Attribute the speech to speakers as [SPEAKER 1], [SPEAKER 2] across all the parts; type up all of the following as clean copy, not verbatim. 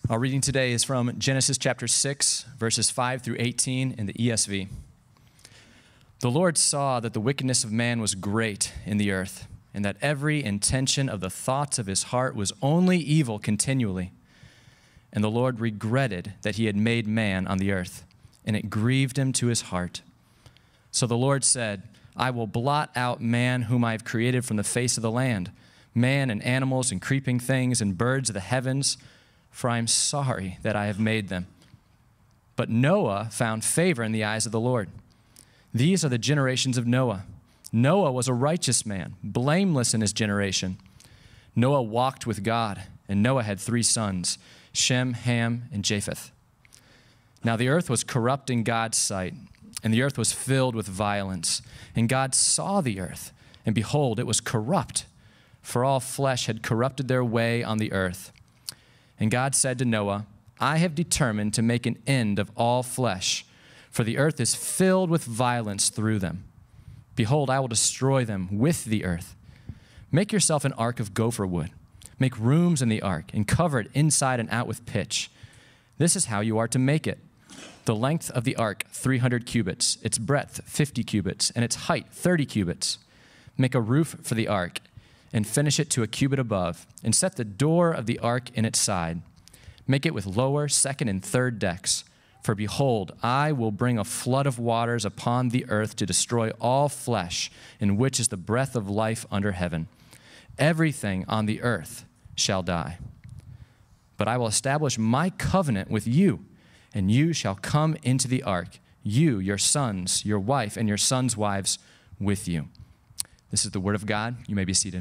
[SPEAKER 1] Our reading today is from Genesis chapter 6, verses 5 through 18 in the ESV. The Lord saw that the wickedness of man was great in the earth, and that every intention of the thoughts of his heart was only evil continually. And the Lord regretted that he had made man on the earth, and it grieved him to his heart. So the Lord said, I will blot out man whom I have created from the face of the land, man and animals and creeping things and birds of the heavens, for I am sorry that I have made them. But Noah found favor in the eyes of the Lord. These are the generations of Noah. Noah was a righteous man, blameless in his generation. Noah walked with God, and Noah had 3 sons, Shem, Ham, and Japheth. Now the earth was corrupt in God's sight, and the earth was filled with violence. And God saw the earth, and behold, it was corrupt, for all flesh had corrupted their way on the earth. And God said to Noah, I have determined to make an end of all flesh, for the earth is filled with violence through them. Behold, I will destroy them with the earth. Make yourself an ark of gopher wood. Make rooms in the ark and cover it inside and out with pitch. This is how you are to make it. The length of the ark, 300 cubits, its breadth, 50 cubits, and its height, 30 cubits. Make a roof for the ark and finish it to a cubit above, and set the door of the ark in its side. Make it with lower, second, and third decks. For behold, I will bring a flood of waters upon the earth to destroy all flesh, in which is the breath of life under heaven. Everything on the earth shall die. But I will establish my covenant with you, and you shall come into the ark, you, your sons, your wife, and your sons' wives with you. This is the word of God. You may be seated.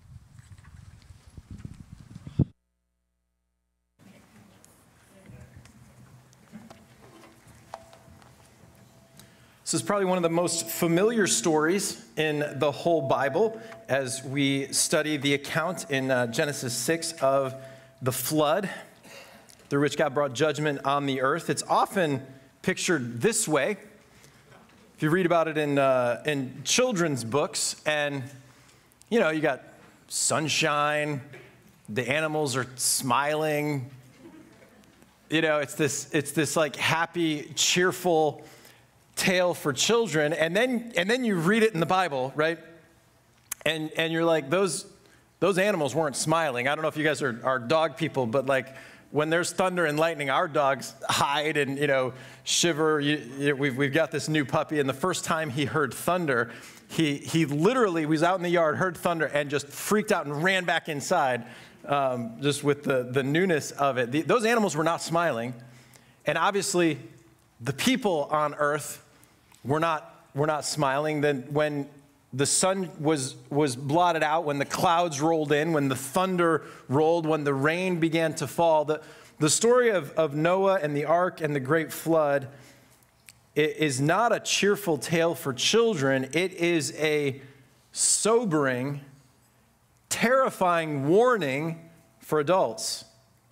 [SPEAKER 2] This is probably one of the most familiar stories in the whole Bible as we study the account in Genesis 6 of the flood, through which God brought judgment on the earth. It's often pictured this way. If you read about it in children's books, and you got sunshine, the animals are smiling. It's this like happy, cheerful tale for children, and then you read it in the Bible, right? And you're like, those animals weren't smiling. I don't know if you guys are dog people, but like when there's thunder and lightning, our dogs hide and shiver. We've got this new puppy, and the first time he heard thunder, he literally was out in the yard, heard thunder, and just freaked out and ran back inside, just with the newness of it. Those animals were not smiling, and obviously the people on earth were not smiling. Then when the sun was blotted out, when the clouds rolled in, when the thunder rolled, when the rain began to fall, the story of Noah and the ark and the great flood is not a cheerful tale for children. It is a sobering, terrifying warning for adults.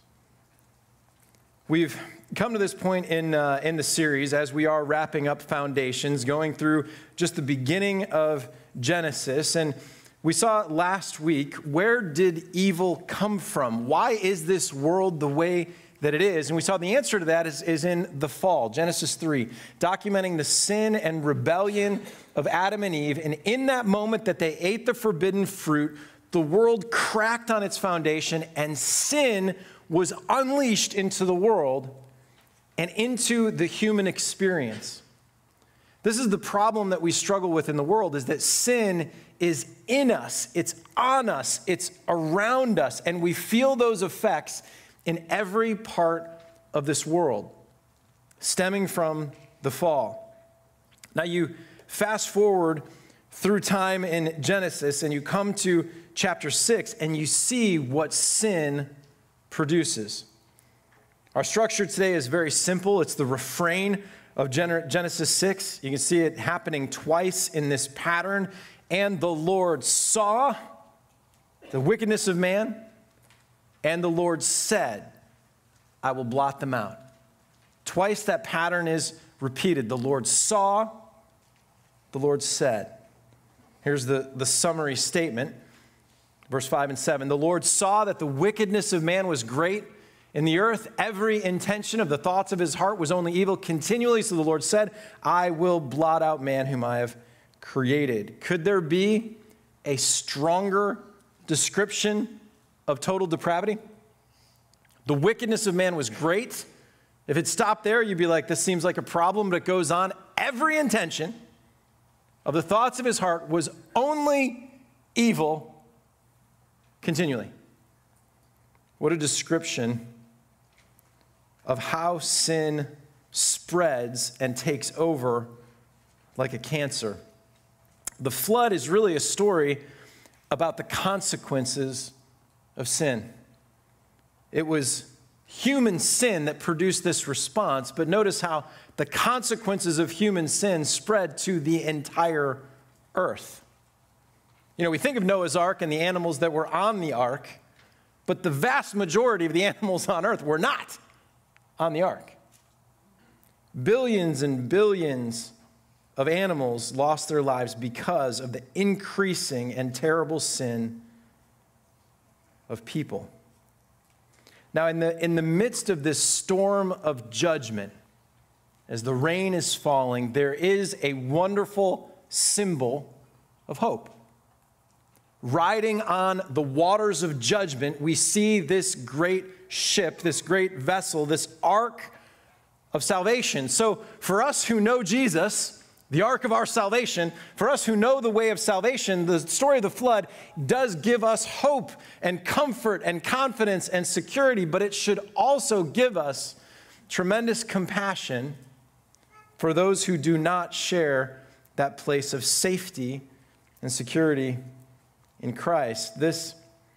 [SPEAKER 2] We've come to this point in the series as we are wrapping up Foundations, going through just the beginning of Genesis. And we saw last week, where did evil come from? Why is this world the way that it is? And we saw the answer to that is in the fall, Genesis 3, documenting the sin and rebellion of Adam and Eve. And in that moment that they ate the forbidden fruit, the world cracked on its foundation and sin was unleashed into the world and into the human experience. This is the problem that we struggle with in the world, is that sin is in us, it's on us, it's around us, and we feel those effects in every part of this world, stemming from the fall. Now you fast forward through time in Genesis, and you come to chapter 6, and you see what sin produces. Our structure today is very simple. It's the refrain of Genesis 6. You can see it happening twice in this pattern. And the Lord saw the wickedness of man, and the Lord said, I will blot them out. Twice that pattern is repeated. The Lord saw, the Lord said. Here's the summary statement. Verse 5 and 7. The Lord saw that the wickedness of man was great, In the earth, every intention of the thoughts of his heart was only evil continually. So the Lord said, I will blot out man whom I have created. Could there be a stronger description of total depravity? The wickedness of man was great. If it stopped there, you'd be like, this seems like a problem, but it goes on. Every intention of the thoughts of his heart was only evil continually. What a description of how sin spreads and takes over like a cancer. The flood is really a story about the consequences of sin. It was human sin that produced this response, but notice how the consequences of human sin spread to the entire earth. You know, we think of Noah's Ark and the animals that were on the ark, but the vast majority of the animals on earth were not on the ark. Billions and billions of animals lost their lives because of the increasing and terrible sin of people. Now, in the midst of this storm of judgment, as the rain is falling, there is a wonderful symbol of hope. Riding on the waters of judgment, we see this great ship, this great vessel, this ark of salvation. So for us who know Jesus, the ark of our salvation, for us who know the way of salvation, the story of the flood does give us hope and comfort and confidence and security, but it should also give us tremendous compassion for those who do not share that place of safety and security in Christ. This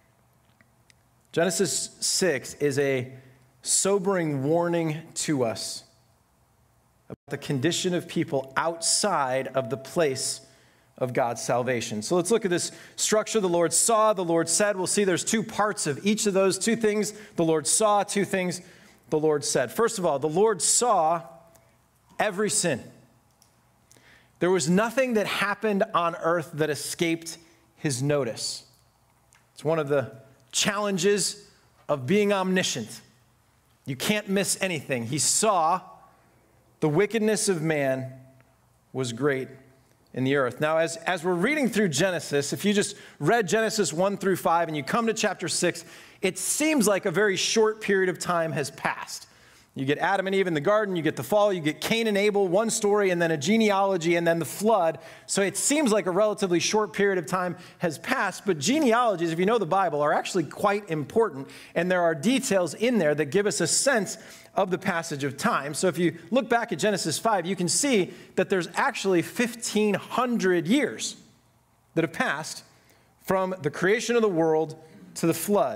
[SPEAKER 2] Genesis 6 is a sobering warning to us about the condition of people outside of the place of God's salvation. So let's look at this structure. The Lord saw, the Lord said. We'll see there's two parts of each of those. Two things the Lord saw, two things the Lord said. First of all, the Lord saw every sin. There was nothing that happened on earth that escaped his notice. It's one of the challenges of being omniscient. You can't miss anything. He saw the wickedness of man was great in the earth. Now, as we're reading through Genesis, if you just read Genesis 1 through 5 and you come to chapter 6, it seems like a very short period of time has passed. You get Adam and Eve in the garden, you get the fall, you get Cain and Abel, one story, and then a genealogy, and then the flood. So it seems like a relatively short period of time has passed, but genealogies, if you know the Bible, are actually quite important, and there are details in there that give us a sense of the passage of time. So if you look back at Genesis 5, you can see that there's actually 1,500 years that have passed from the creation of the world to the flood.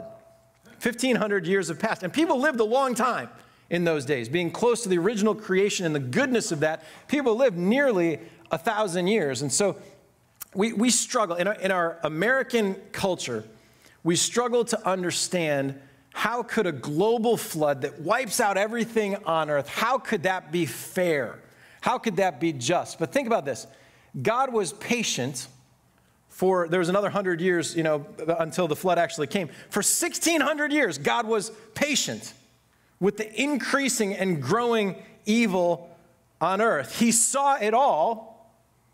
[SPEAKER 2] 1,500 years have passed, and people lived a long time in those days. Being close to the original creation and the goodness of that, people lived nearly 1,000 years. And so we struggle. In our American culture, we struggle to understand how could a global flood that wipes out everything on earth, how could that be fair? How could that be just? But think about this. God was patient there was another 100 years, until the flood actually came. For 1,600 years, God was patient with the increasing and growing evil on earth. He saw it all.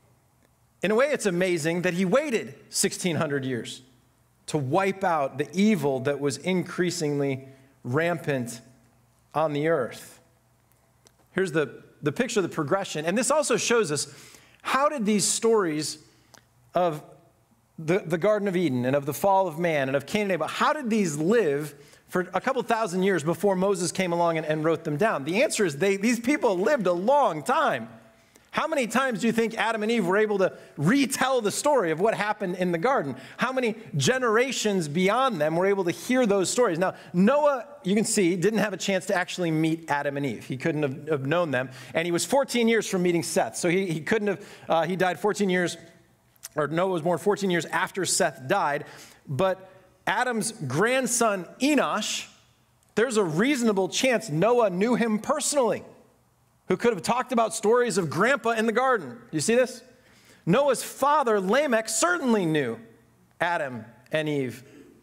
[SPEAKER 2] In a way, it's amazing that he waited 1,600 years to wipe out the evil that was increasingly rampant on the earth. Here's the picture of the progression. And this also shows us, how did these stories of the Garden of Eden and of the fall of man and of Cain and Abel, how did these live for a couple thousand years before Moses came along and wrote them down? The answer is these people lived a long time. How many times do you think Adam and Eve were able to retell the story of what happened in the garden? How many generations beyond them were able to hear those stories? Now, Noah, you can see, didn't have a chance to actually meet Adam and Eve. He couldn't have known them. And he was 14 years from meeting Seth. So he couldn't have, he died 14 years, or Noah was born 14 years after Seth died. But Adam's grandson, Enosh, there's a reasonable chance Noah knew him personally, who could have talked about stories of grandpa in the garden. Do you see this? Noah's father, Lamech, certainly knew Adam and Eve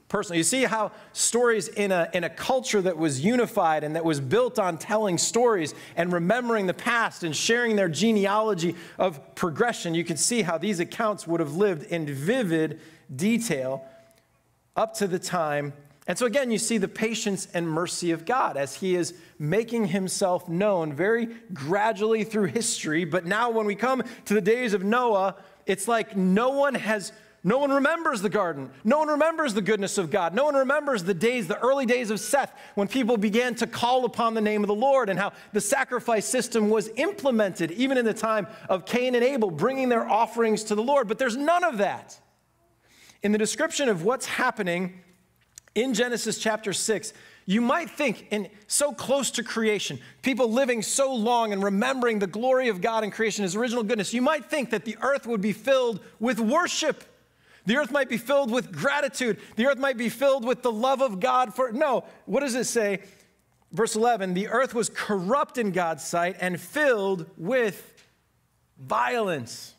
[SPEAKER 2] personal. You see how stories in a culture that was unified and that was built on telling stories and remembering the past and sharing their genealogy of progression, you can see how these accounts would have lived in vivid detail up to the time. And so again, you see the patience and mercy of God as he is making himself known very gradually through history. But now when we come to the days of Noah, it's like no one remembers the garden. No one remembers the goodness of God. No one remembers the early days of Seth, when people began to call upon the name of the Lord and how the sacrifice system was implemented, even in the time of Cain and Abel, bringing their offerings to the Lord. But there's none of that. In the description of what's happening in Genesis chapter 6, you might think, in so close to creation, people living so long and remembering the glory of God in creation, his original goodness, you might think that the earth would be filled with worship. The earth might be filled with gratitude. The earth might be filled with the love of God. No, what does it say? Verse 11, the earth was corrupt in God's sight and filled with violence.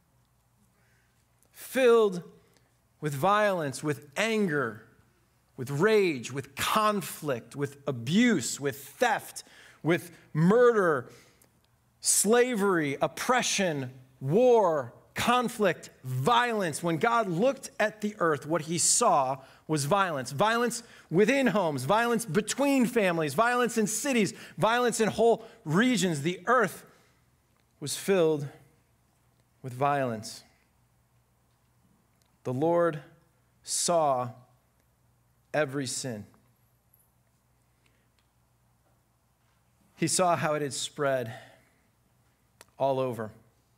[SPEAKER 2] Filled with violence, with anger, with rage, with conflict, with abuse, with theft, with murder, slavery, oppression, war, conflict, violence. When God looked at the earth, what he saw was violence. Violence within homes, violence between families, violence in cities, violence in whole regions. The earth was filled with violence. The Lord saw every sin. He saw how it had spread all over.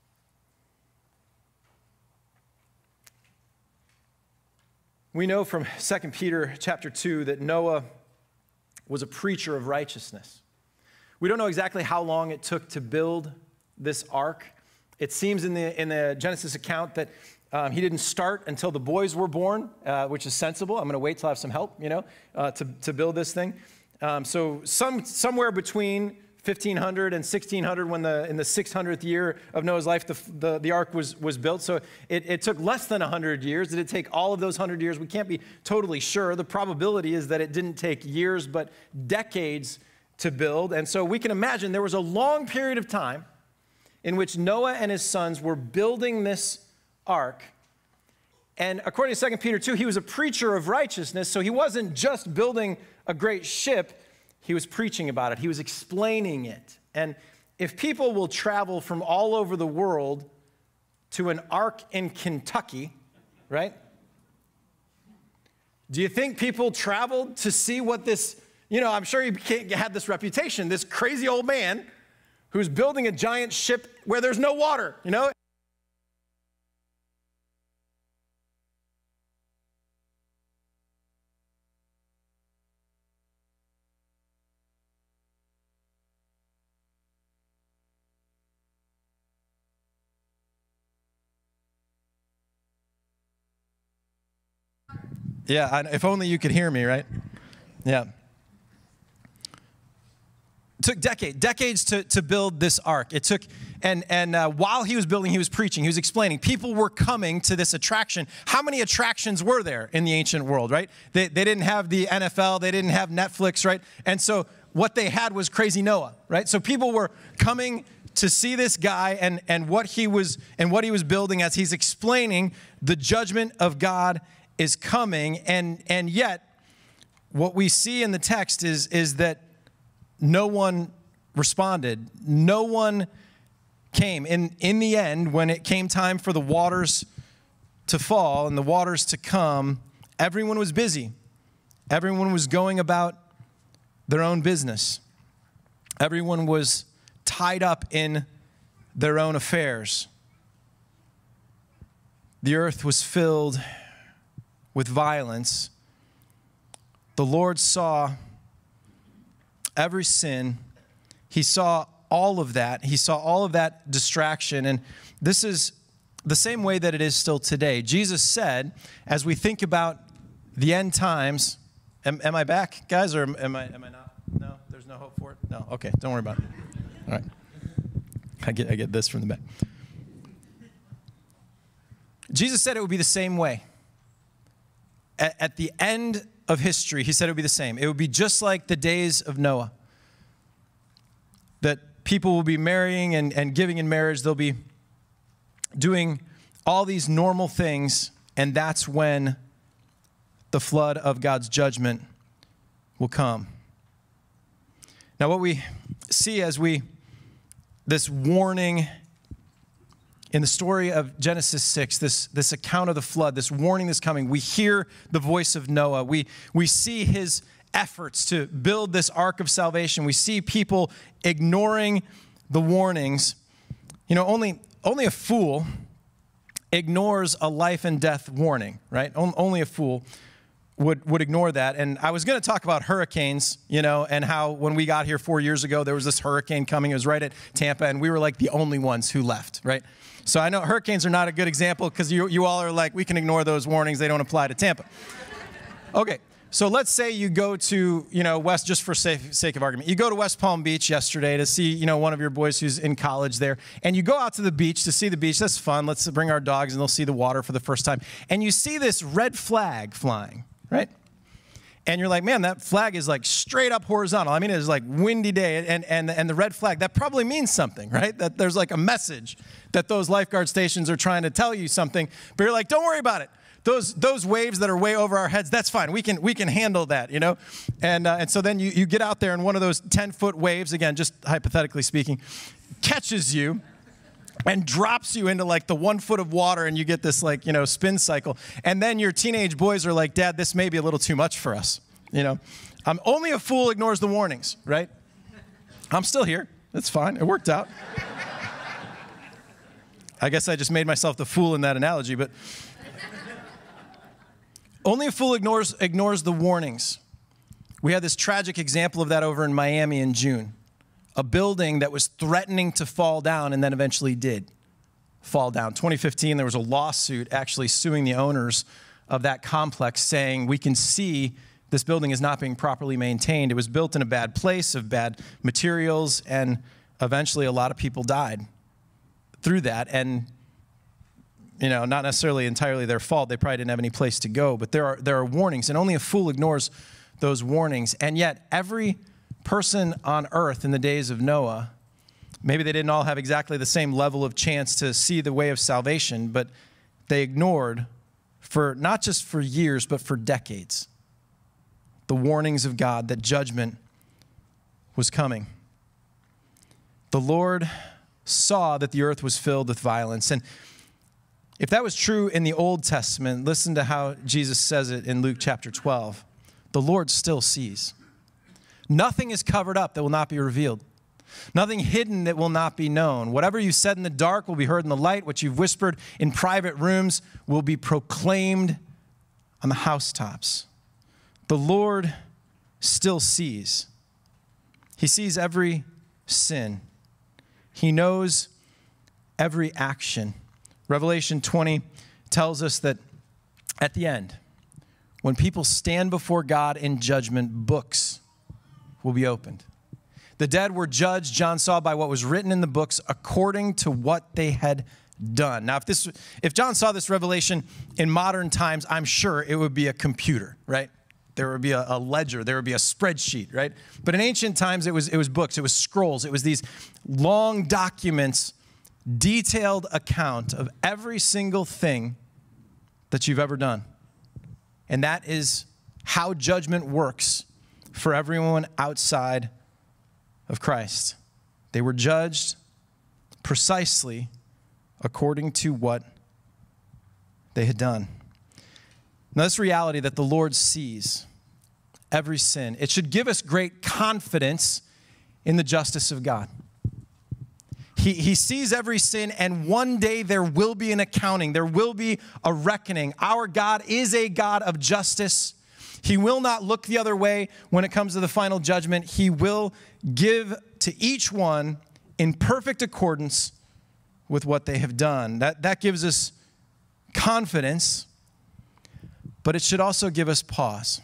[SPEAKER 2] We know from 2 Peter chapter 2 that Noah was a preacher of righteousness. We don't know exactly how long it took to build this ark. It seems in the Genesis account that he didn't start until the boys were born, which is sensible. I'm going to wait till I have some help, to build this thing. So somewhere between 1500 and 1600, in the 600th year of Noah's life, the ark was built. So it took less than 100 years. Did it take all of those 100 years? We can't be totally sure. The probability is that it didn't take years, but decades to build. And so we can imagine there was a long period of time in which Noah and his sons were building this ark. And according to 2 Peter 2, he was a preacher of righteousness, so he wasn't just building a great ship, he was preaching about it. He was explaining it. And if people will travel from all over the world to an ark in Kentucky, right? Do you think people traveled to see what this, I'm sure he had this reputation, this crazy old man who's building a giant ship where there's no water, Yeah, if only you could hear me, right? Yeah. It took decades to build this ark. It took, and while he was building, he was preaching, he was explaining. People were coming to this attraction. How many attractions were there in the ancient world, right? They didn't have the NFL, they didn't have Netflix, right? And so what they had was Crazy Noah, right? So people were coming to see this guy and what he was building as he's explaining the judgment of God is coming, and yet what we see in the text is that no one responded. No one came. In the end, when it came time for the waters to fall and the waters to come, everyone was busy. Everyone was going about their own business. Everyone was tied up in their own affairs. The earth was filled with violence. The Lord saw every sin. He saw all of that. He saw all of that distraction. And this is the same way that it is still today. Jesus said, as we think about the end times, am I back, guys, or am I not? No, there's no hope for it? No, okay, don't worry about it. All right. I get this from the back. Jesus said it would be the same way. at the end of history, he said it would be the same. It would be just like the days of Noah. That people will be marrying and giving in marriage. They'll be doing all these normal things, and that's when the flood of God's judgment will come. Now, what we see as this warning in the story of Genesis 6, this account of the flood, this warning that's coming, we hear the voice of Noah. We see his efforts to build this ark of salvation. We see people ignoring the warnings. You know, only a fool ignores a life and death warning, right? Only a fool would ignore that. And I was going to talk about hurricanes, you know, and how when we got here 4 years ago, there was this hurricane coming. It was right at Tampa, and we were like the only ones who left, right? So I know hurricanes are not a good example because you all are like, we can ignore those warnings. They don't apply to Tampa. Okay, so let's say you go to, you know, West, just for sake of argument, you go to West Palm Beach yesterday to see, you know, one of your boys who's in college there, and you go out to the beach to see the beach. That's fun. Let's bring our dogs, and they'll see the water for the first time. And you see this red flag flying, right? And you're like, man, that flag is like straight up horizontal. I mean, it's like windy day, and the red flag, that probably means something, right? That there's like a message that those lifeguard stations are trying to tell you something. But you're like, don't worry about it. Those waves that are way over our heads, that's fine. We can handle that, you know? And so then you get out there, and one of those 10-foot waves, again, just hypothetically speaking, catches you and drops you into like the 1 foot of water, and you get this like, you know, spin cycle. And then your teenage boys are like, Dad, this may be a little too much for us, you know? Only a fool ignores the warnings, right? I'm still here. It's fine. It worked out. I guess I just made myself the fool in that analogy, but only a fool ignores the warnings. We had this tragic example of that over in Miami in June. A building that was threatening to fall down and then eventually did fall down. 2015, there was a lawsuit actually suing the owners of that complex saying, we can see this building is not being properly maintained. It was built in a bad place of bad materials, and eventually a lot of people died through that. And, you know, not necessarily entirely their fault. They probably didn't have any place to go, but there are warnings, and only a fool ignores those warnings. And yet every person on earth in the days of Noah, maybe they didn't all have exactly the same level of chance to see the way of salvation, but they ignored, for not just for years, but for decades, the warnings of God that judgment was coming. The Lord saw that the earth was filled with violence. And if that was true in the Old Testament, listen to how Jesus says it in Luke chapter 12. The Lord still sees. Nothing is covered up that will not be revealed. Nothing hidden that will not be known. Whatever you said in the dark will be heard in the light. What you've whispered in private rooms will be proclaimed on the housetops. The Lord still sees. He sees every sin. He knows every action. Revelation 20 tells us that at the end, when people stand before God in judgment, books will be opened. The dead were judged, John saw, by what was written in the books according to what they had done. Now, if John saw this revelation in modern times, I'm sure it would be a computer, right? There would be a ledger. There would be a spreadsheet, right? But in ancient times, it was books. It was scrolls. It was these long documents, detailed account of every single thing that you've ever done. And that is how judgment works for everyone outside of Christ. They were judged precisely according to what they had done. Now, this reality that the Lord sees every sin, it should give us great confidence in the justice of God. He sees every sin, and one day there will be an accounting. There will be a reckoning. Our God is a God of justice. He will not look the other way when it comes to the final judgment. He will give to each one in perfect accordance with what they have done. That gives us confidence, but it should also give us pause.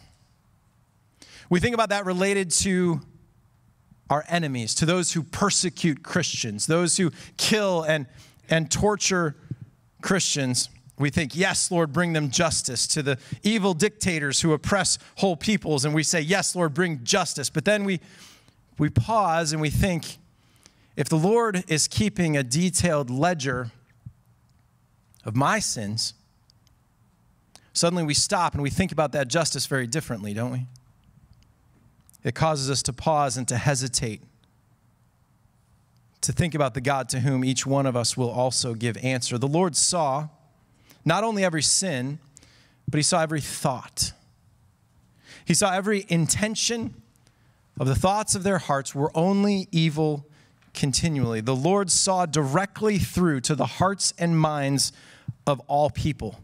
[SPEAKER 2] We think about that related to our enemies, to those who persecute Christians, those who kill and torture Christians. We think, yes, Lord, bring them justice. To the evil dictators who oppress whole peoples, and we say, yes, Lord, bring justice. But then we pause and we think, if the Lord is keeping a detailed ledger of my sins, suddenly we stop and we think about that justice very differently, don't we? It causes us to pause and to hesitate, to think about the God to whom each one of us will also give answer. The Lord saw not only every sin, but he saw every thought. He saw every intention of the thoughts of their hearts were only evil continually. The Lord saw directly through to the hearts and minds of all people.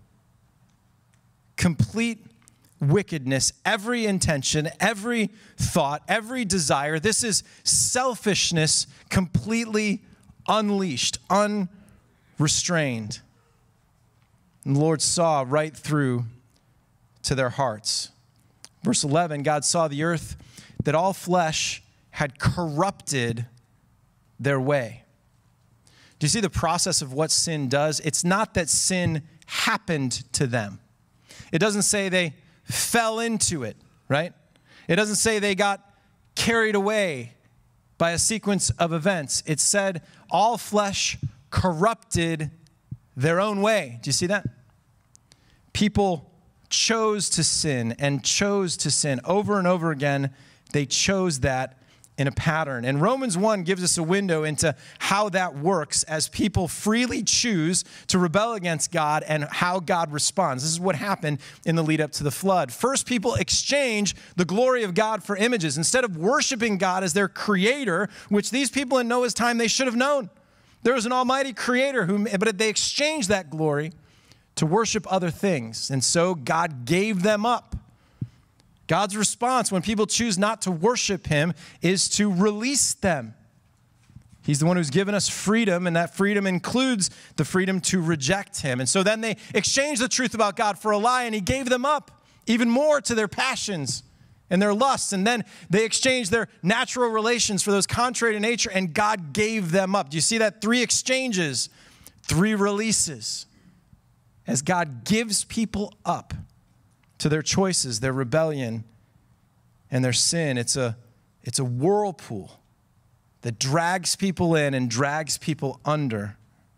[SPEAKER 2] Complete wickedness, every intention, every thought, every desire. This is selfishness completely unleashed, unrestrained. And the Lord saw right through to their hearts. Verse 11, God saw the earth, that all flesh had corrupted their way. Do you see the process of what sin does? It's not that sin happened to them. It doesn't say they fell into it, right? It doesn't say they got carried away by a sequence of events. It said all flesh corrupted their own way. Do you see that? People chose to sin and chose to sin over and over again. They chose that in a pattern. And Romans 1 gives us a window into how that works as people freely choose to rebel against God and how God responds. This is what happened in the lead up to the flood. First, people exchange the glory of God for images. Instead of worshiping God as their creator, which these people in Noah's time, they should have known. There was an almighty creator, but they exchanged that glory to worship other things. And so God gave them up. God's response when people choose not to worship him is to release them. He's the one who's given us freedom, and that freedom includes the freedom to reject him. And so then they exchanged the truth about God for a lie, and he gave them up even more to their passions and their lusts. And then they exchanged their natural relations for those contrary to nature, and God gave them up. Do you see that? 3 exchanges, 3 releases. As God gives people up to their choices, their rebellion, and their sin, it's a whirlpool that drags people in and drags people under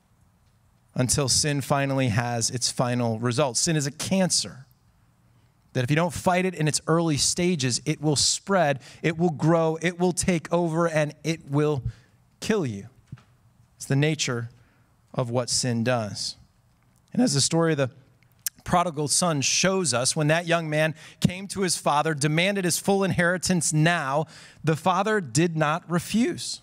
[SPEAKER 2] until sin finally has its final result. Sin is a cancer that if you don't fight it in its early stages, it will spread, it will grow, it will take over, and it will kill you. It's the nature of what sin does. And as the story of the prodigal son shows us, when that young man came to his father, demanded his full inheritance now, the father did not refuse.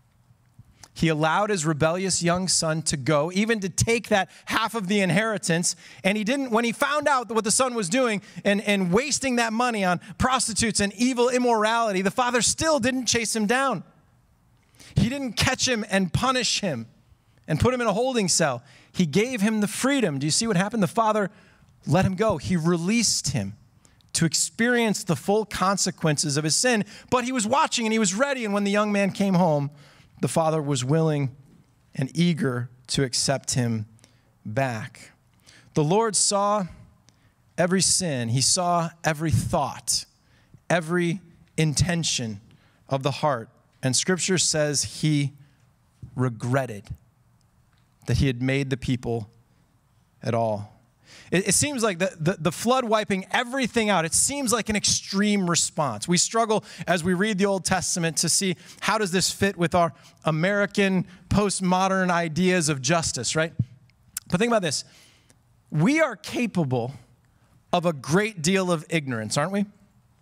[SPEAKER 2] He allowed his rebellious young son to go, even to take that half of the inheritance. And he didn't, when he found out what the son was doing and wasting that money on prostitutes and evil immorality, the father still didn't chase him down. He didn't catch him and punish him and put him in a holding cell. He gave him the freedom. Do you see what happened? The father let him go. He released him to experience the full consequences of his sin. But he was watching and he was ready. And when the young man came home, the father was willing and eager to accept him back. The Lord saw every sin. He saw every thought, every intention of the heart. And Scripture says he regretted that he had made the people at all. It seems like the flood wiping everything out, it seems like an extreme response. We struggle as we read the Old Testament to see how does this fit with our American postmodern ideas of justice, right? But think about this. We are capable of a great deal of ignorance, aren't we?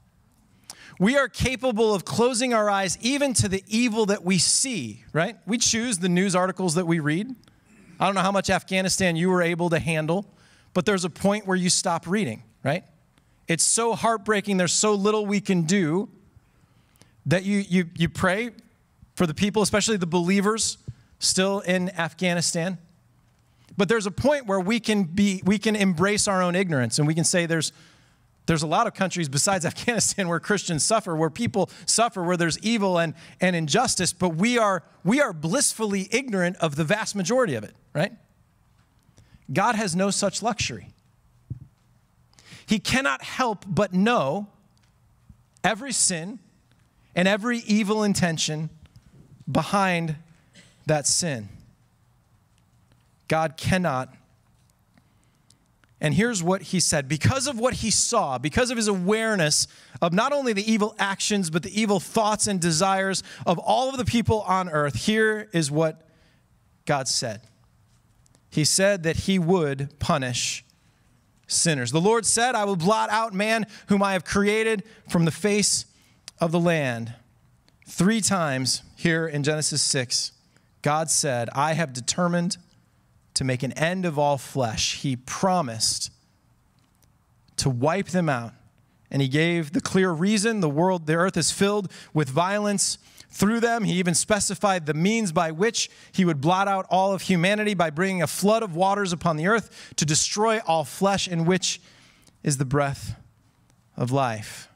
[SPEAKER 2] We are capable of closing our eyes even to the evil that we see, right? We choose the news articles that we read. I don't know how much Afghanistan you were able to handle, but there's a point where you stop reading, right? It's so heartbreaking. There's so little we can do that you pray for the people, especially the believers still in Afghanistan. But there's a point where we can embrace our own ignorance, and we can say there's a lot of countries besides Afghanistan where Christians suffer, where people suffer, where there's evil and injustice, but we are blissfully ignorant of the vast majority of it, right? God has no such luxury. He cannot help but know every sin and every evil intention behind that sin. God cannot. And here's what he said. Because of what he saw, because of his awareness of not only the evil actions, but the evil thoughts and desires of all of the people on earth, here is what God said. He said that he would punish sinners. The Lord said, I will blot out man whom I have created from the face of the land. 3 times here in Genesis 6, God said, I have determined to make an end of all flesh. He promised to wipe them out. And he gave the clear reason. The earth is filled with violence through them. He even specified the means by which he would blot out all of humanity by bringing a flood of waters upon the earth to destroy all flesh, in which is the breath of life.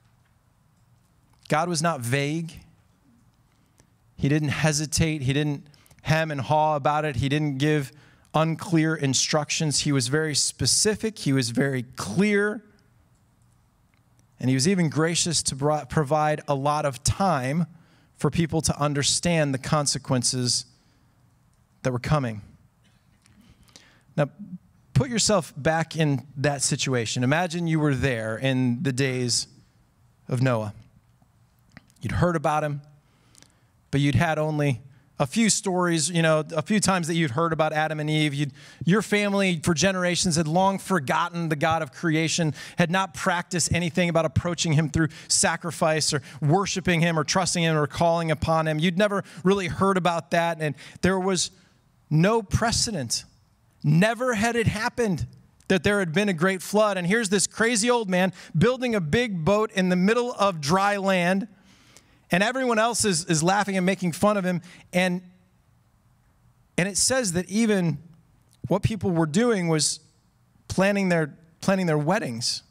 [SPEAKER 2] God was not vague. He didn't hesitate. He didn't hem and haw about it. He didn't give unclear instructions. He was very specific. He was very clear. And he was even gracious to provide a lot of time for people to understand the consequences that were coming. Now, put yourself back in that situation. Imagine you were there in the days of Noah. You'd heard about him, but you'd had only a few stories, a few times that you'd heard about Adam and Eve. Your family for generations had long forgotten the God of creation, had not practiced anything about approaching him through sacrifice or worshiping him or trusting him or calling upon him. You'd never really heard about that, and there was no precedent. Never had it happened that there had been a great flood. And here's this crazy old man building a big boat in the middle of dry land, and everyone else is laughing and making fun of him. And it says that even what people were doing was planning their weddings.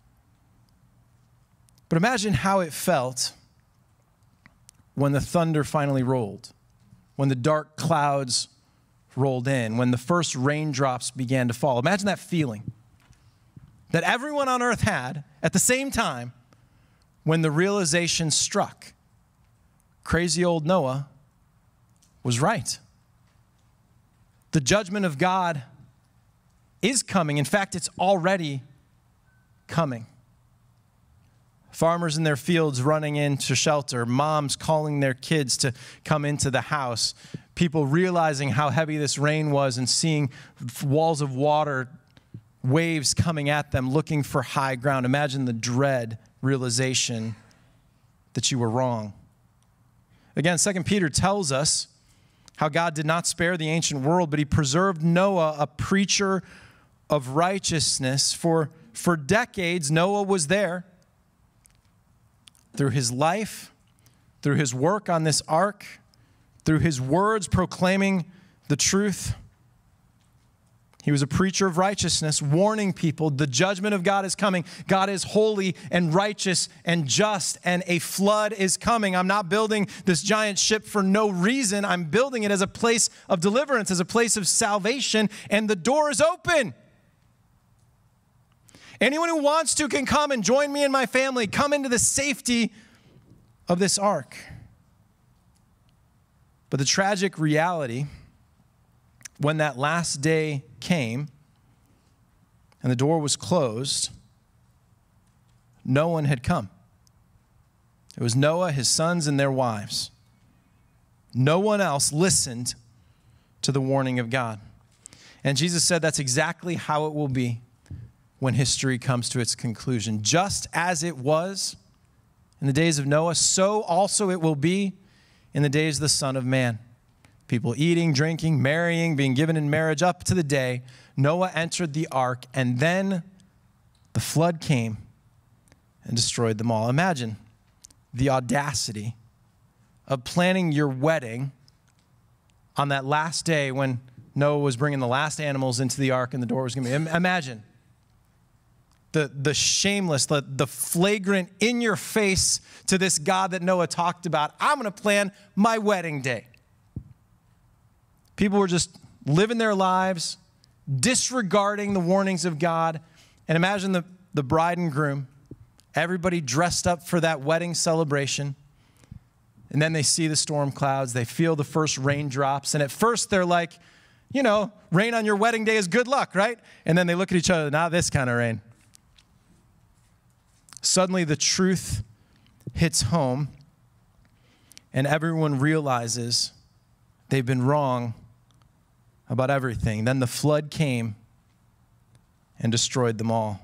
[SPEAKER 2] But imagine how it felt when the thunder finally rolled, when the dark clouds rolled in, when the first raindrops began to fall. Imagine that feeling that everyone on earth had at the same time when the realization struck. Crazy old Noah was right. The judgment of God is coming. In fact, it's already coming. Farmers in their fields running into shelter, moms calling their kids to come into the house, people realizing how heavy this rain was and seeing walls of water, waves coming at them, looking for high ground. Imagine the dread realization that you were wrong. Again, 2 Peter tells us how God did not spare the ancient world, but he preserved Noah, a preacher of righteousness. For decades, Noah was there. Through his life, through his work on this ark, through his words proclaiming the truth. He was a preacher of righteousness, warning people the judgment of God is coming. God is holy and righteous and just, and a flood is coming. I'm not building this giant ship for no reason. I'm building it as a place of deliverance, as a place of salvation, and the door is open. Anyone who wants to can come and join me and my family. Come into the safety of this ark. But the tragic reality, when that last day came and the door was closed, no one had come. It was Noah, his sons, and their wives. No one else listened to the warning of God. And Jesus said that's exactly how it will be when history comes to its conclusion. Just as it was in the days of Noah, so also it will be in the days of the Son of Man. People eating, drinking, marrying, being given in marriage up to the day Noah entered the ark, and then the flood came and destroyed them all. Imagine the audacity of planning your wedding on that last day when Noah was bringing the last animals into the ark and the door was going to be. Imagine the shameless, the flagrant, in your face to this God that Noah talked about. I'm going to plan my wedding day. People were just living their lives, disregarding the warnings of God. And imagine the bride and groom, everybody dressed up for that wedding celebration. And then they see the storm clouds. They feel the first raindrops. And at first they're like, you know, rain on your wedding day is good luck, right? And then they look at each other, not this kind of rain. Suddenly the truth hits home, and everyone realizes they've been wrong about everything. Then the flood came and destroyed them all.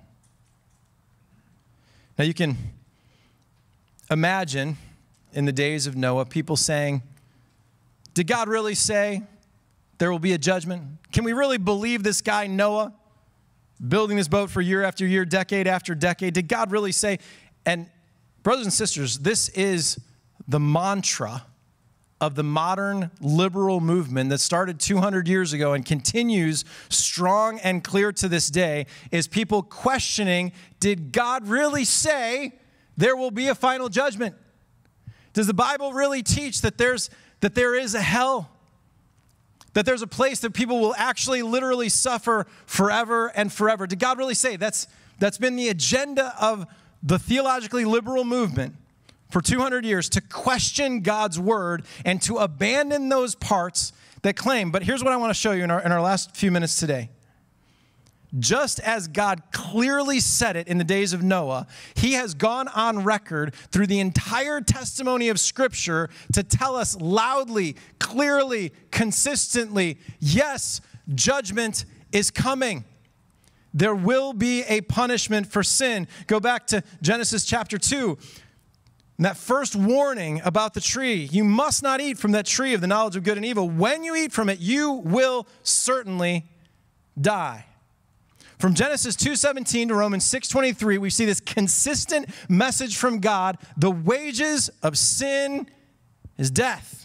[SPEAKER 2] Now you can imagine in the days of Noah, people saying, did God really say there will be a judgment? Can we really believe this guy Noah, building this boat for year after year, decade after decade? Did God really say? And brothers and sisters, this is the mantra of the modern liberal movement that started 200 years ago and continues strong and clear to this day, is people questioning, did God really say there will be a final judgment? Does the Bible really teach that there is a hell? That there's a place that people will actually literally suffer forever and forever? Did God really say? That's been the agenda of the theologically liberal movement for 200 years, to question God's word and to abandon those parts that claim. But here's what I want to show you in our last few minutes today. Just as God clearly said it in the days of Noah, he has gone on record through the entire testimony of Scripture to tell us loudly, clearly, consistently, yes, judgment is coming. There will be a punishment for sin. Go back to Genesis chapter 2. And that first warning about the tree, you must not eat from that tree of the knowledge of good and evil. When you eat from it, you will certainly die. From Genesis 2:17 to Romans 6:23, we see this consistent message from God. The wages of sin is death.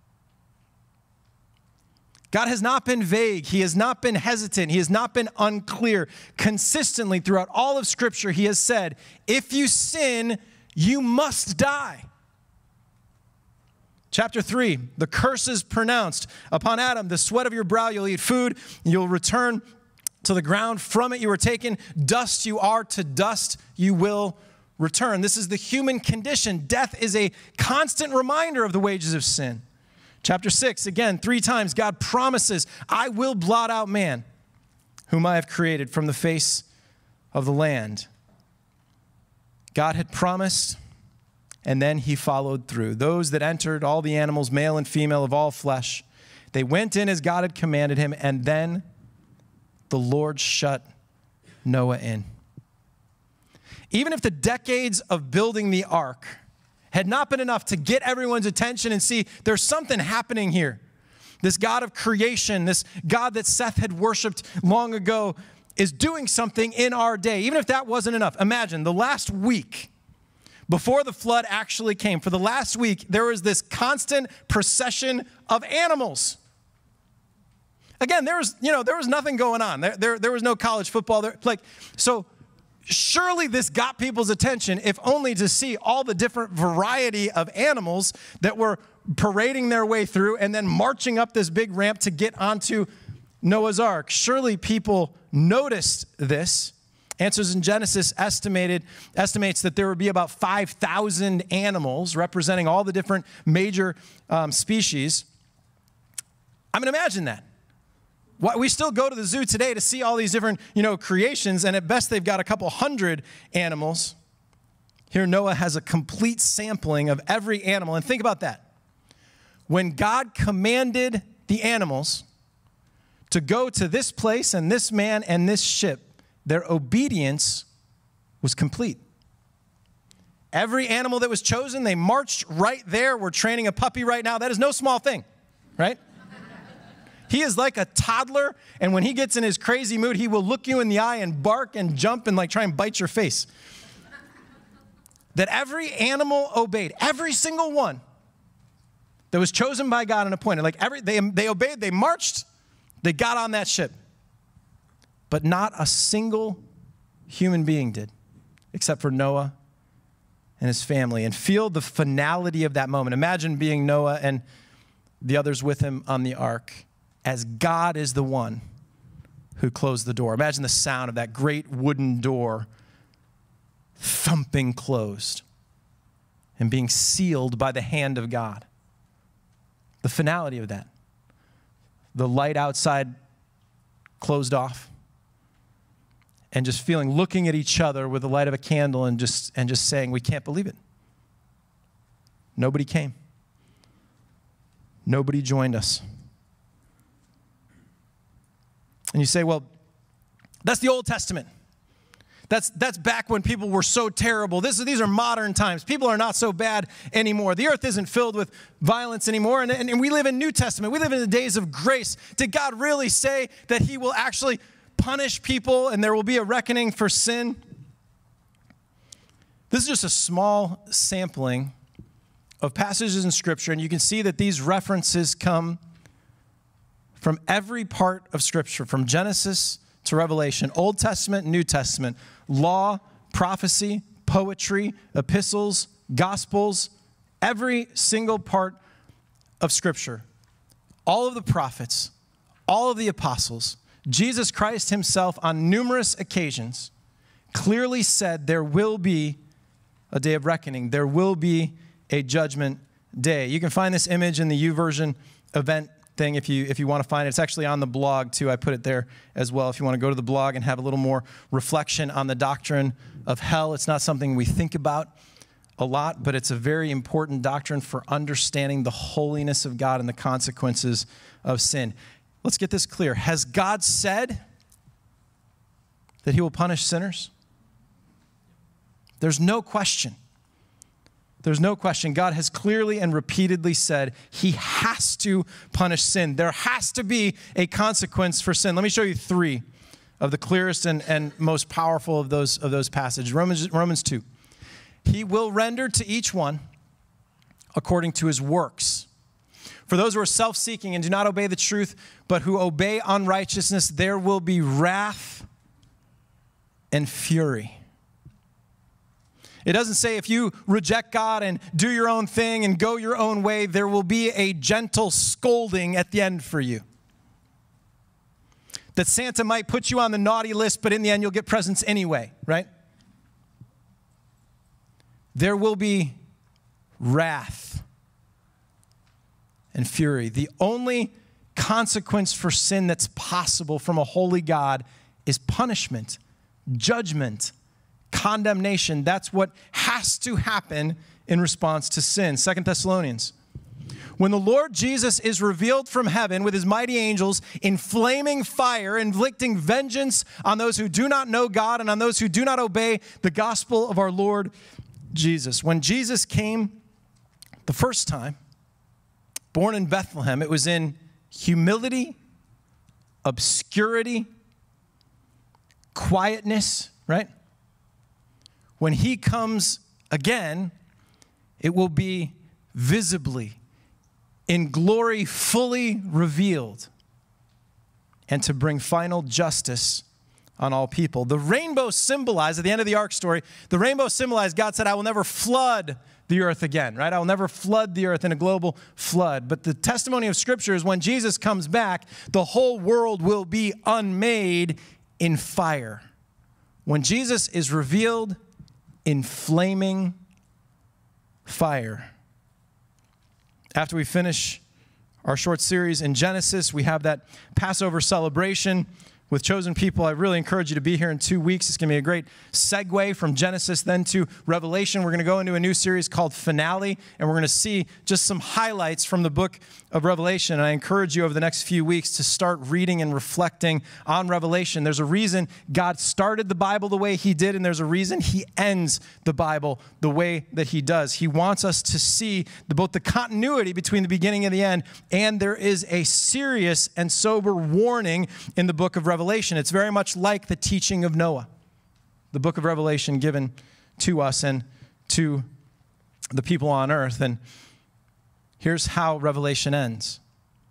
[SPEAKER 2] God has not been vague. He has not been hesitant. He has not been unclear. Consistently throughout all of Scripture, he has said, if you sin, you must die. Chapter 3, the curse is pronounced upon Adam. The sweat of your brow, you'll eat food. You'll return to the ground. From it you were taken. Dust you are, to dust you will return. This is the human condition. Death is a constant reminder of the wages of sin. Chapter 6, again, 3 times, God promises, I will blot out man, whom I have created from the face of the land. God had promised, and then he followed through. Those that entered, all the animals, male and female of all flesh, they went in as God had commanded him, and then the Lord shut Noah in. Even if the decades of building the ark had not been enough to get everyone's attention and see there's something happening here, this God of creation, this God that Seth had worshiped long ago, is doing something in our day. Even if that wasn't enough, imagine the last week before the flood actually came. For the last week, there was this constant procession of animals. Again, there was nothing going on. There was no college football there. So surely this got people's attention, if only to see all the different variety of animals that were parading their way through and then marching up this big ramp to get onto Noah's Ark. Surely people noticed this. Answers in Genesis estimates that there would be about 5,000 animals representing all the different major species. I mean, imagine that. We still go to the zoo today to see all these different, creations, and at best they've got a couple hundred animals. Here Noah has a complete sampling of every animal. And think about that. When God commanded the animals to go to this place and this man and this ship, their obedience was complete. Every animal that was chosen, they marched right there. We're training a puppy right now. That is no small thing, right? He is like a toddler, and when he gets in his crazy mood, he will look you in the eye and bark and jump and try and bite your face. That every animal obeyed, every single one that was chosen by God and appointed. They obeyed, they marched, they got on that ship. But not a single human being did, except for Noah and his family. And feel the finality of that moment. Imagine being Noah and the others with him on the ark, as God is the one who closed the door. Imagine the sound of that great wooden door thumping closed and being sealed by the hand of God. The finality of that. The light outside closed off. And just looking at each other with the light of a candle and just saying, we can't believe it. Nobody came. Nobody joined us. And you say, well, that's the Old Testament. That's back when people were so terrible. These are modern times. People are not so bad anymore. The earth isn't filled with violence anymore. And we live in New Testament. We live in the days of grace. Did God really say that he will actually punish people and there will be a reckoning for sin? This is just a small sampling of passages in Scripture, and you can see that these references come from every part of Scripture, from Genesis to Revelation, Old Testament, New Testament, law, prophecy, poetry, epistles, gospels, every single part of Scripture. All of the prophets, all of the apostles, Jesus Christ himself on numerous occasions clearly said there will be a day of reckoning. There will be a judgment day. You can find this image in the YouVersion event thing if you want to find it. It's actually on the blog too. I put it there as well if you want to go to the blog and have a little more reflection on the doctrine of hell. It's not something we think about a lot, but it's a very important doctrine for understanding the holiness of God and the consequences of sin. Let's get this clear. Has God said that he will punish sinners? There's no question. There's no question. God has clearly and repeatedly said he has to punish sin. There has to be a consequence for sin. Let me show you three of the clearest and most powerful of those passages. Romans 2. He will render to each one according to his works. For those who are self-seeking and do not obey the truth, but who obey unrighteousness, there will be wrath and fury. It doesn't say if you reject God and do your own thing and go your own way, there will be a gentle scolding at the end for you. That Santa might put you on the naughty list, but in the end you'll get presents anyway, right? There will be wrath and fury. The only consequence for sin that's possible from a holy God is punishment, judgment, condemnation. That's what has to happen in response to sin. 2 Thessalonians. When the Lord Jesus is revealed from heaven with his mighty angels in flaming fire, inflicting vengeance on those who do not know God and on those who do not obey the gospel of our Lord Jesus. When Jesus came the first time, born in Bethlehem, it was in humility, obscurity, quietness, right? When he comes again, it will be visibly, in glory, fully revealed, and to bring final justice on all people. The rainbow symbolized, at the end of the ark story, the rainbow symbolized God said, I will never flood the earth again, right? I will never flood the earth in a global flood. But the testimony of Scripture is when Jesus comes back, the whole world will be unmade in fire. When Jesus is revealed in flaming fire. After we finish our short series in Genesis, we have that Passover celebration with chosen people. I really encourage you to be here in 2 weeks. It's going to be a great segue from Genesis then to Revelation. We're going to go into a new series called Finale, and we're going to see just some highlights from the book of Revelation. And I encourage you over the next few weeks to start reading and reflecting on Revelation. There's a reason God started the Bible the way he did, and there's a reason he ends the Bible the way that he does. He wants us to see both the continuity between the beginning and the end, and there is a serious and sober warning in the book of Revelation. It's very much like the teaching of Noah, the book of Revelation given to us and to the people on earth. And here's how Revelation ends.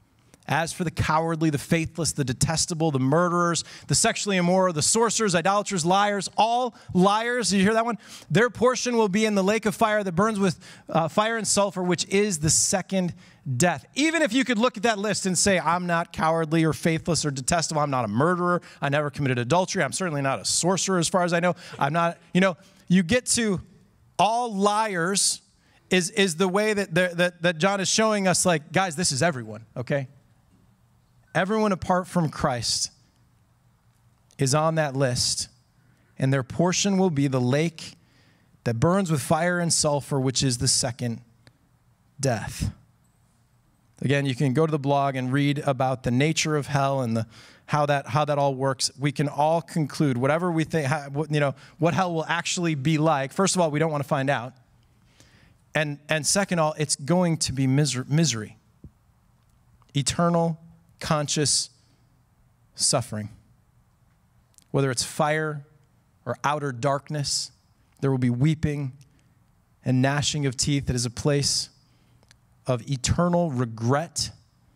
[SPEAKER 3] As for the cowardly, the faithless, the detestable, the murderers, the sexually immoral, the sorcerers, idolaters, liars, all liars, did you hear that one? Their portion will be in the lake of fire that burns with fire and sulfur, which is the second death. Even if you could look at that list and say, I'm not cowardly or faithless or detestable, I'm not a murderer, I never committed adultery, I'm certainly not a sorcerer as far as I know, I'm not, you get to all liars is the way that John is showing us, like, guys, this is everyone, okay? Everyone apart from Christ is on that list, and their portion will be the lake that burns with fire and sulfur, which is the second death. Again, you can go to the blog and read about the nature of hell and how that all works. We can all conclude whatever we think, what hell will actually be like. First of all, we don't want to find out. And second of all, it's going to be misery. Eternal, conscious suffering. Whether it's fire or outer darkness, there will be weeping and gnashing of teeth. It is a place of eternal regret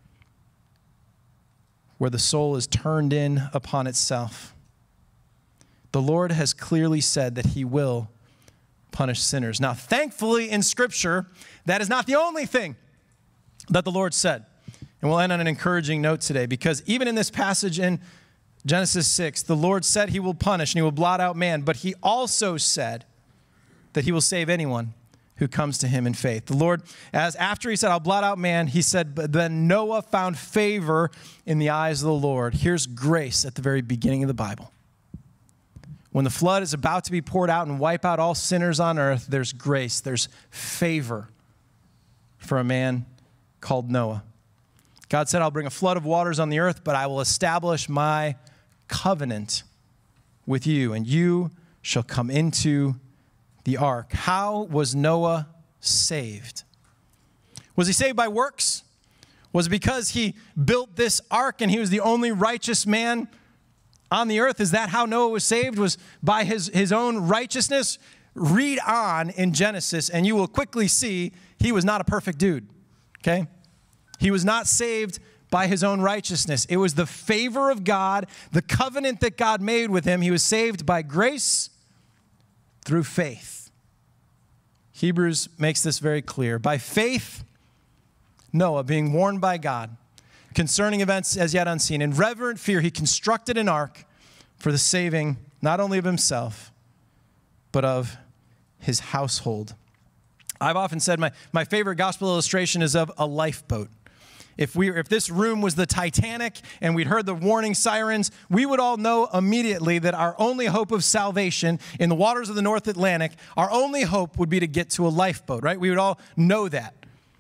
[SPEAKER 3] where the soul is turned in upon itself. The Lord has clearly said that he will punish sinners. Now, thankfully in Scripture, that is not the only thing that the Lord said. And we'll end on an encouraging note today, because even in this passage in Genesis 6, the Lord said he will punish and he will blot out man, but he also said that he will save anyone who comes to him in faith. The Lord, as after he said, I'll blot out man, he said, but then Noah found favor in the eyes of the Lord. Here's grace at the very beginning of the Bible. When the flood is about to be poured out and wipe out all sinners on earth, there's grace, there's favor for a man called Noah. God said, I'll bring a flood of waters on the earth, but I will establish my covenant with you, and you shall come into the ark. How was Noah saved? Was he saved by works? Was it because he built this ark and he was the only righteous man on the earth? Is that how Noah was saved? Was by his own righteousness? Read on in Genesis and you will quickly see he was not a perfect dude, okay? He was not saved by his own righteousness. It was the favor of God, the covenant that God made with him. He was saved by grace through faith. Hebrews makes this very clear. By faith, Noah, being warned by God concerning events as yet unseen, in reverent fear, he constructed an ark for the saving not only of himself, but of his household. I've often said my favorite gospel illustration is of a lifeboat. If this room was the Titanic and we'd heard the warning sirens, we would all know immediately that our only hope of salvation in the waters of the North Atlantic, our only hope would be to get to a lifeboat, right? We would all know that.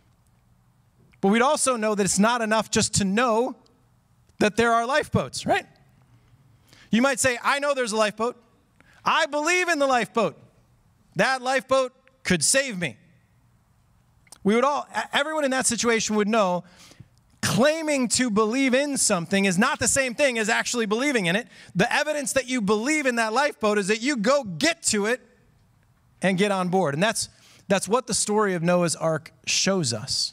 [SPEAKER 3] But we'd also know that it's not enough just to know that there are lifeboats, right? You might say, I know there's a lifeboat. I believe in the lifeboat. That lifeboat could save me. Everyone in that situation would know claiming to believe in something is not the same thing as actually believing in it. The evidence that you believe in that lifeboat is that you go get to it and get on board. And that's what the story of Noah's Ark shows us.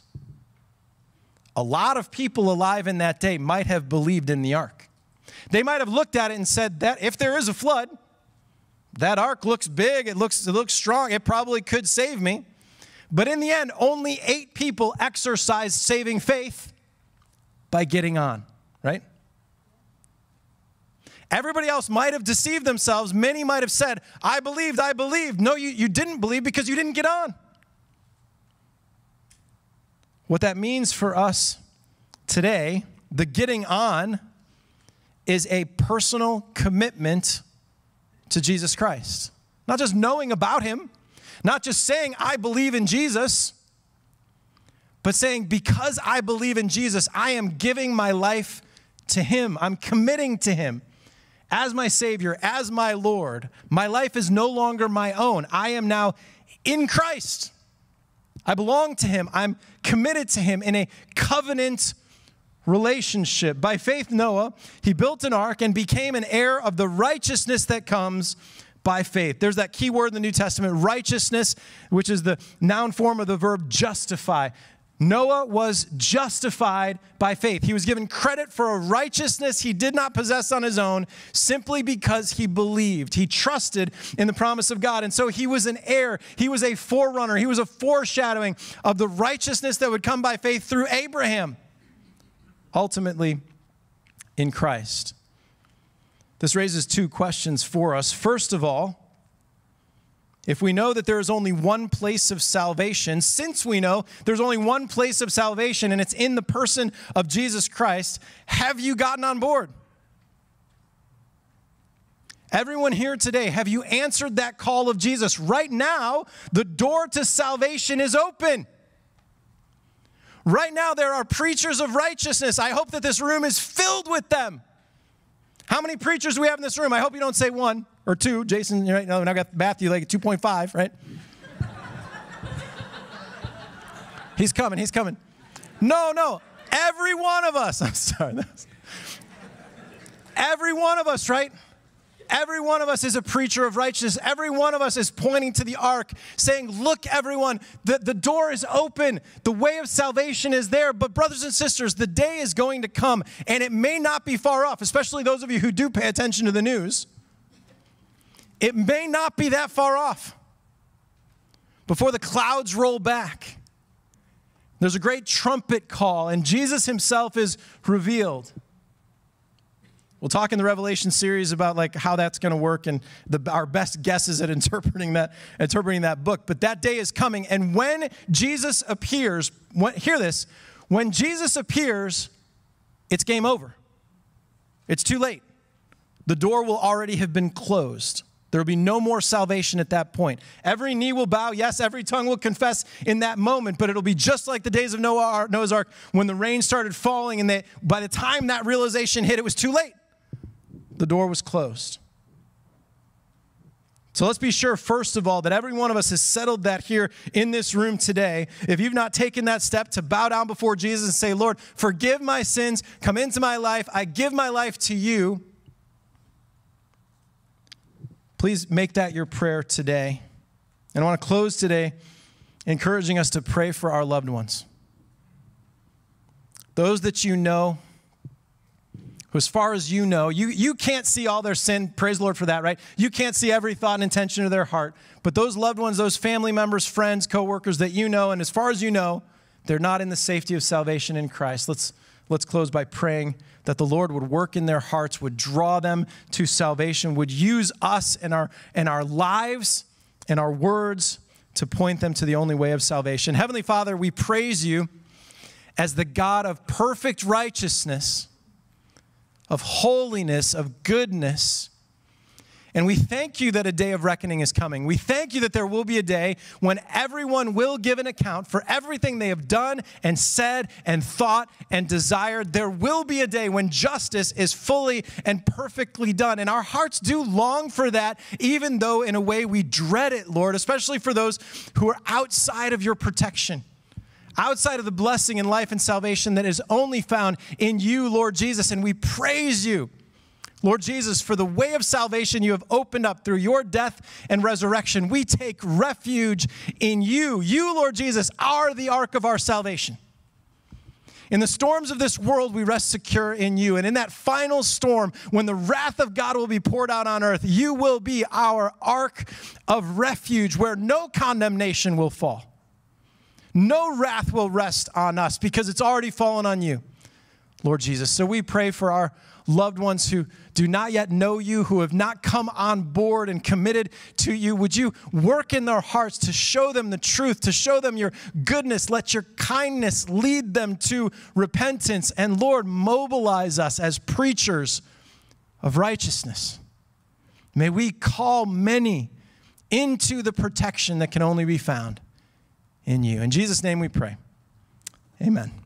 [SPEAKER 3] A lot of people alive in that day might have believed in the ark. They might have looked at it and said that if there is a flood, that ark looks big, it looks strong, it probably could save me. But in the end, only 8 people exercised saving faith by getting on, right? Everybody else might have deceived themselves. Many might have said, I believed. No, you didn't believe because you didn't get on. What that means for us today, the getting on, is a personal commitment to Jesus Christ. Not just knowing about him, not just saying, I believe in Jesus, but saying, because I believe in Jesus, I am giving my life to him. I'm committing to him as my Savior, as my Lord. My life is no longer my own. I am now in Christ. I belong to him. I'm committed to him in a covenant relationship. By faith, Noah, he built an ark and became an heir of the righteousness that comes by faith. There's that key word in the New Testament, righteousness, which is the noun form of the verb justify. Noah was justified by faith. He was given credit for a righteousness he did not possess on his own simply because he believed. He trusted in the promise of God. And so he was an heir. He was a forerunner. He was a foreshadowing of the righteousness that would come by faith through Abraham, ultimately in Christ. This raises two questions for us. First of all, if we know that there is only one place of salvation, since we know there's only one place of salvation and it's in the person of Jesus Christ, have you gotten on board? Everyone here today, have you answered that call of Jesus? Right now, the door to salvation is open. Right now, there are preachers of righteousness. I hope that this room is filled with them. How many preachers do we have in this room? I hope you don't say one or two. Jason, right now, I got Matthew like 2.5, right? He's coming. No. Every one of us. I'm sorry. Every one of us, right? Every one of us is a preacher of righteousness. Every one of us is pointing to the ark, saying, look, everyone, the door is open. The way of salvation is there. But brothers and sisters, the day is going to come, and it may not be far off, especially those of you who do pay attention to the news. It may not be that far off before the clouds roll back. There's a great trumpet call, and Jesus himself is revealed. We'll talk in the Revelation series about like how that's going to work and our best guesses at interpreting that book. But that day is coming, and when Jesus appears, hear this, when Jesus appears, it's game over. It's too late. The door will already have been closed. There will be no more salvation at that point. Every knee will bow. Yes, every tongue will confess in that moment, but it'll be just like the days of Noah's Ark when the rain started falling, and by the time that realization hit, it was too late. The door was closed. So let's be sure, first of all, that every one of us has settled that here in this room today. If you've not taken that step to bow down before Jesus and say, Lord, forgive my sins, come into my life, I give my life to you, please make that your prayer today. And I want to close today encouraging us to pray for our loved ones. Those that you know, who as far as you know, you can't see all their sin. Praise the Lord for that, right? You can't see every thought and intention of their heart. But those loved ones, those family members, friends, coworkers that you know, and as far as you know, they're not in the safety of salvation in Christ. Let's close by praying that the Lord would work in their hearts, would draw them to salvation, would use us and our lives and our words to point them to the only way of salvation. Heavenly Father, we praise you as the God of perfect righteousness, of holiness, of goodness. And we thank you that a day of reckoning is coming. We thank you that there will be a day when everyone will give an account for everything they have done and said and thought and desired. There will be a day when justice is fully and perfectly done. And our hearts do long for that, even though in a way we dread it, Lord, especially for those who are outside of your protection, outside of the blessing and life and salvation that is only found in you, Lord Jesus. And we praise you, Lord Jesus, for the way of salvation you have opened up through your death and resurrection. We take refuge in you. You, Lord Jesus, are the ark of our salvation. In the storms of this world, we rest secure in you. And in that final storm, when the wrath of God will be poured out on earth, you will be our ark of refuge where no condemnation will fall. No wrath will rest on us because it's already fallen on you, Lord Jesus. So we pray for our loved ones who do not yet know you, who have not come on board and committed to you. Would you work in their hearts to show them the truth, to show them your goodness? Let your kindness lead them to repentance. And Lord, mobilize us as preachers of righteousness. May we call many into the protection that can only be found in you. In Jesus' name we pray. Amen.